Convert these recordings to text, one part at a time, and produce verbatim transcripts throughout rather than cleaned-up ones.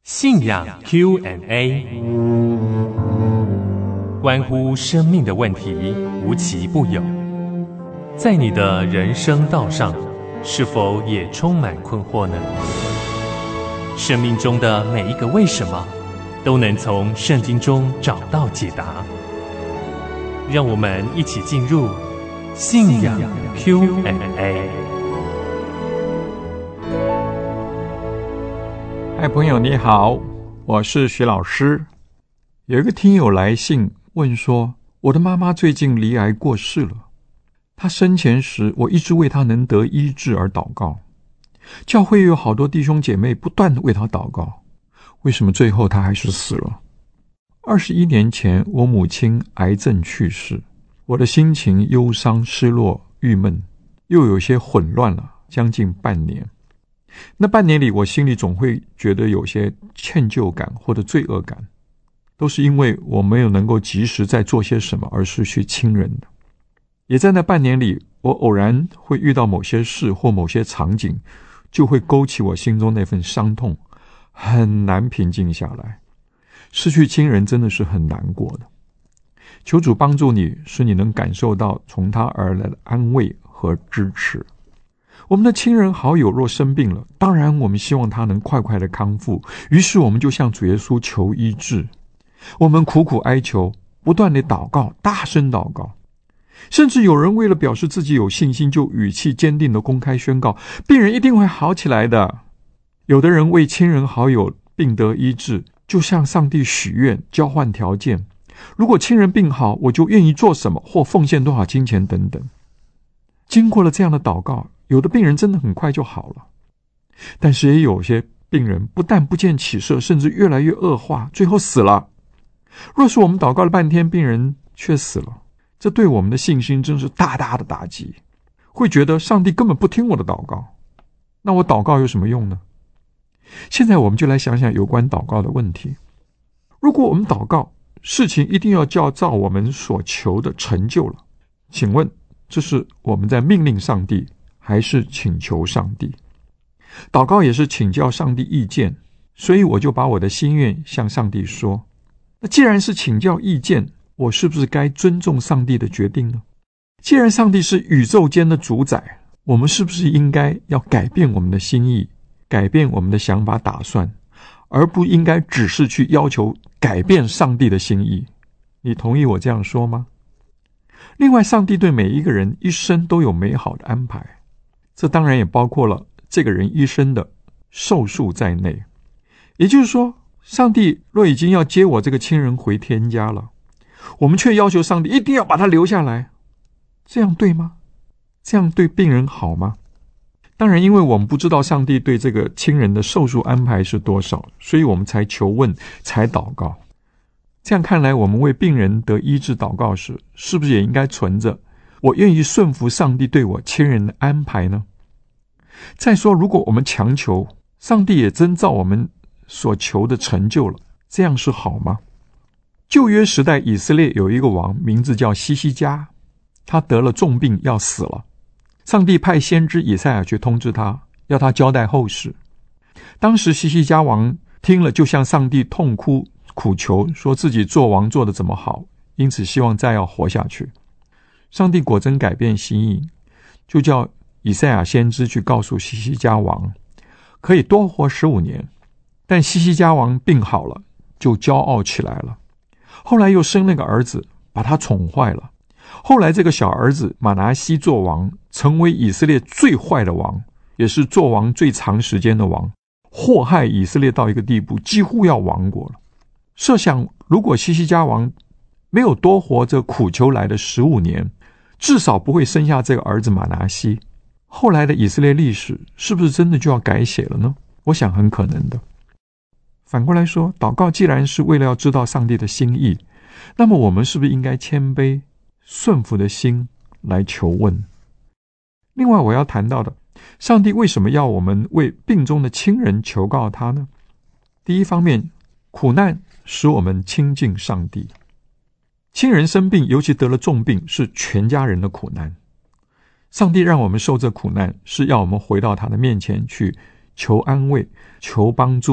信仰 Q and A， 关乎生命的问题无奇不有。在你的人生道上，是否也充满困惑呢？生命中的每一个为什么，都能从圣经中找到解答。让我们一起进入信仰 Q and A。 嗨，朋友你好，我是徐老师。有一个听友来信问说，我的妈妈最近罹癌过世了。她生前时，我一直为她能得医治而祷告。教会有好多弟兄姐妹不断地为她祷告，为什么最后她还是死了？二十一年前，我母亲癌症去世，我的心情忧伤、失落、郁闷，又有些混乱了，将近半年。那半年里，我心里总会觉得有些歉疚感或者罪恶感，都是因为我没有能够及时在做些什么而失去亲人的。也在那半年里，我偶然会遇到某些事或某些场景，就会勾起我心中那份伤痛，很难平静下来。失去亲人真的是很难过的。求主帮助你，使你能感受到从他而来的安慰和支持。我们的亲人好友若生病了，当然我们希望他能快快的康复，于是我们就向主耶稣求医治。我们苦苦哀求，不断的祷告，大声祷告。甚至有人为了表示自己有信心，就语气坚定的公开宣告，病人一定会好起来的。有的人为亲人好友病得医治，就向上帝许愿，交换条件，如果亲人病好，我就愿意做什么，或奉献多少金钱等等。经过了这样的祷告，有的病人真的很快就好了，但是也有些病人不但不见起色，甚至越来越恶化，最后死了。若是我们祷告了半天，病人却死了，这对我们的信心真是大大的打击，会觉得上帝根本不听我的祷告。那我祷告有什么用呢？现在我们就来想想有关祷告的问题。如果我们祷告，事情一定要叫照我们所求的成就了，请问这是我们在命令上帝，还是请求上帝？祷告也是请教上帝意见，所以我就把我的心愿向上帝说。那既然是请教意见，我是不是该尊重上帝的决定呢？既然上帝是宇宙间的主宰，我们是不是应该要改变我们的心意，改变我们的想法打算，而不应该只是去要求改变上帝的心意？你同意我这样说吗？另外，上帝对每一个人一生都有美好的安排，这当然也包括了这个人一生的寿数在内。也就是说，上帝若已经要接我这个亲人回天家了，我们却要求上帝一定要把他留下来，这样对吗？这样对病人好吗？当然，因为我们不知道上帝对这个亲人的寿数安排是多少，所以我们才求问，才祷告。这样看来，我们为病人得医治祷告时，是不是也应该存着我愿意顺服上帝对我亲人的安排呢？再说，如果我们强求，上帝也真照我们所求的成就了，这样是好吗？旧约时代，以色列有一个王，名字叫西西家，他得了重病要死了。上帝派先知以赛亚去通知他，要他交代后事。当时西西家王听了，就向上帝痛哭苦求，说自己做王做得怎么好，因此希望再要活下去。上帝果真改变心意，就叫以赛亚先知去告诉西西家王，可以多活十五年。但西西家王病好了，就骄傲起来了。后来又生了个儿子，把他宠坏了。后来这个小儿子马拿西做王，成为以色列最坏的王，也是做王最长时间的王，祸害以色列到一个地步，几乎要亡国了。设想，如果西西家王没有多活这苦求来的十五年，至少不会生下这个儿子马拿西，后来的以色列历史是不是真的就要改写了呢？我想很可能的。反过来说，祷告既然是为了要知道上帝的心意，那么我们是不是应该谦卑顺服的心来求问？另外我要谈到的，上帝为什么要我们为病中的亲人求告他呢？第一方面，苦难使我们亲近上帝。亲人生病，尤其得了重病，是全家人的苦难。上帝让我们受这苦难，是要我们回到他的面前去求安慰、求帮助、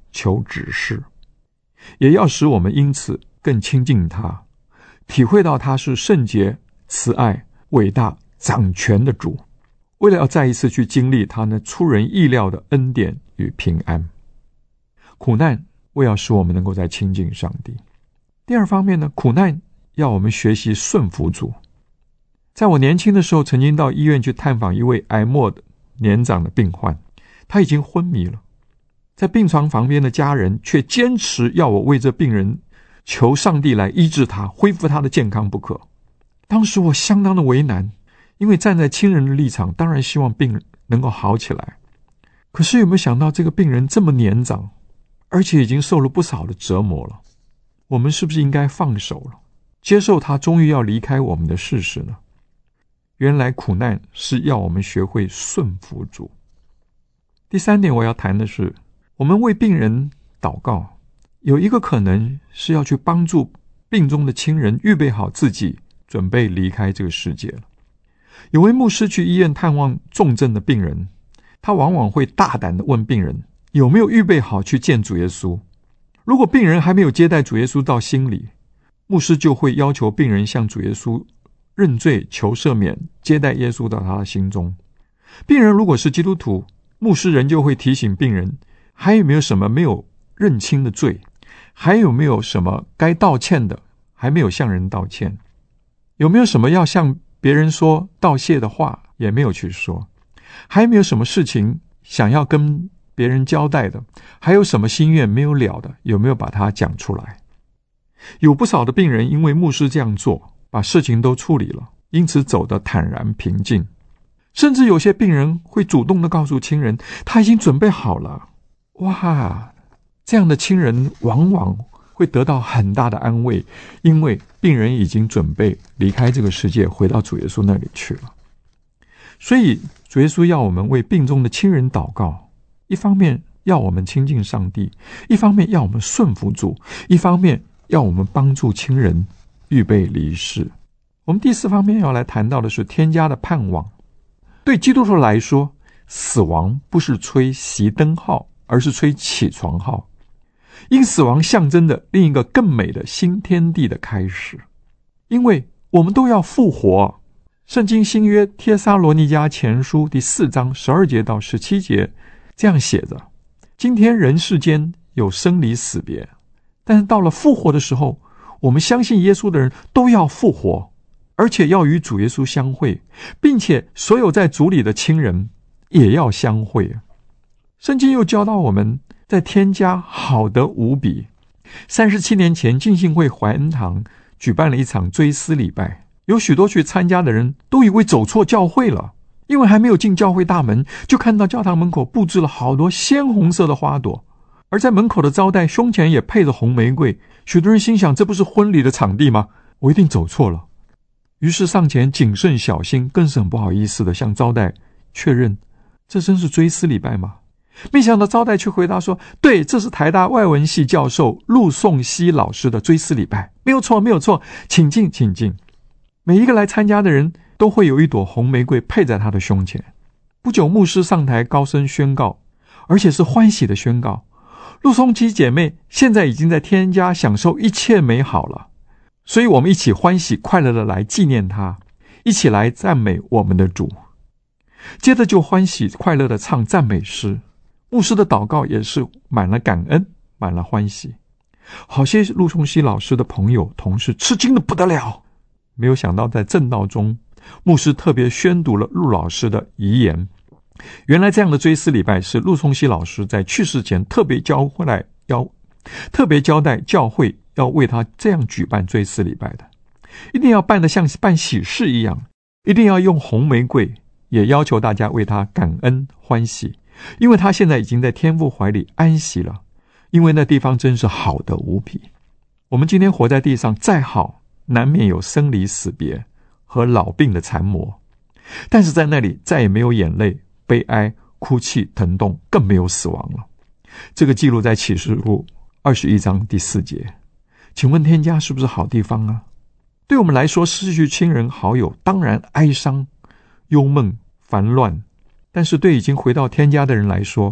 求指示，也要使我们因此更亲近他，体会到他是圣洁、慈爱、伟大、掌权的主，为了要再一次去经历他那出人意料的恩典与平安。苦难为要使我们能够再亲近上帝。第二方面呢，苦难要我们学习顺服主。在我年轻的时候，曾经到医院去探访一位癌末的年长的病患，他已经昏迷了，在病床旁边的家人却坚持要我为这病人求上帝来医治他，恢复他的健康不可。当时我相当的为难，因为站在亲人的立场，当然希望病人能够好起来。可是有没有想到这个病人这么年长，而且已经受了不少的折磨了，我们是不是应该放手了，接受他终于要离开我们的事实呢？原来苦难是要我们学会顺服主。第三点我要谈的是，我们为病人祷告，有一个可能是要去帮助病中的亲人预备好自己，准备离开这个世界了。有位牧师去医院探望重症的病人，他往往会大胆地问病人有没有预备好去见主耶稣。如果病人还没有接待主耶稣到心里，牧师就会要求病人向主耶稣认罪求赦免，接待耶稣到他的心中。病人如果是基督徒，牧师仍旧会提醒病人还有没有什么没有认清的罪，还有没有什么该道歉的还没有向人道歉，有没有什么要向别人说道谢的话也没有去说，还有没有什么事情想要跟别人交代的，还有什么心愿没有了的，有没有把它讲出来。有不少的病人因为牧师这样做，把事情都处理了，因此走得坦然平静。甚至有些病人会主动地告诉亲人他已经准备好了。哇，这样的亲人往往会得到很大的安慰，因为病人已经准备离开这个世界，回到主耶稣那里去了。所以主耶稣要我们为病中的亲人祷告，一方面要我们亲近上帝，一方面要我们顺服主，一方面要我们帮助亲人预备离世。我们第四方面要来谈到的是天家的盼望。对基督徒来说，死亡不是吹熄灯号，而是吹起床号，因死亡象征着另一个更美的新天地的开始。因为我们都要复活。圣经新约帖撒罗尼迦前书第四章十二节到十七节这样写着：今天人世间有生离死别，但是到了复活的时候，我们相信耶稣的人都要复活，而且要与主耶稣相会，并且所有在主里的亲人也要相会。圣经又教导我们在天家好得无比。三十七年前，浸信会怀恩堂举办了一场追思礼拜，有许多去参加的人都以为走错教会了，因为还没有进教会大门，就看到教堂门口布置了好多鲜红色的花朵，而在门口的招待胸前也配着红玫瑰。许多人心想，这不是婚礼的场地吗？我一定走错了。于是上前谨慎小心，更是很不好意思的向招待确认，这真是追思礼拜吗？没想到招待却回答说，对，这是台大外文系教授陆颂熙老师的追思礼拜，没有错没有错，请进请进。每一个来参加的人都会有一朵红玫瑰配在他的胸前。不久牧师上台高声宣告，而且是欢喜的宣告，陆颂熙姐妹现在已经在天家享受一切美好了，所以我们一起欢喜快乐的来纪念她，一起来赞美我们的主。接着就欢喜快乐的唱赞美诗，牧师的祷告也是满了感恩，满了欢喜。好些陆颂熙老师的朋友同事吃惊的不得了，没有想到在正道中，牧师特别宣读了陆老师的遗言。原来这样的追思礼拜是陆颂熙老师在去世前特别交代要特别交代教会要为他这样举办追思礼拜的，一定要办得像办喜事一样，一定要用红玫瑰，也要求大家为他感恩欢喜，因为他现在已经在天父怀里安息了，因为那地方真是好得无比。我们今天活在地上再好，难免有生离死别和老病的残磨，但是在那里再也没有眼泪、悲哀、哭泣、疼痛，更没有死亡了。这个记录在启示录二十一章第四节。请问天家是不是好地方啊？对我们来说，失去亲人好友当然哀伤、忧闷、烦乱，但是对已经回到天家的人来说，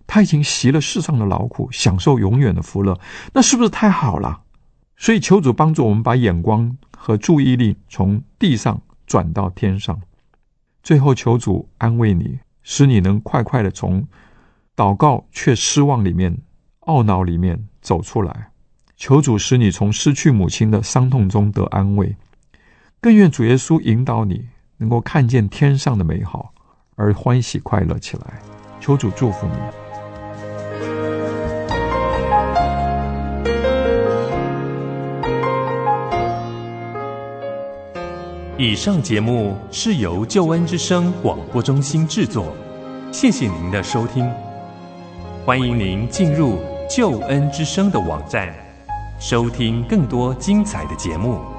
他已经习了世上的劳苦，享受永远的福乐，那是不是太好了？所以求主帮助我们把眼光和注意力从地上转到天上。最后求主安慰你，使你能快快的从祷告却失望里面、懊恼里面走出来。求主使你从失去母亲的伤痛中得安慰，更愿主耶稣引导你能够看见天上的美好而欢喜快乐起来。求主祝福你。 以上节目是由救恩之声广播中心制作，谢谢您的收听。欢迎您进入救恩之声的网站，收听更多精彩的节目。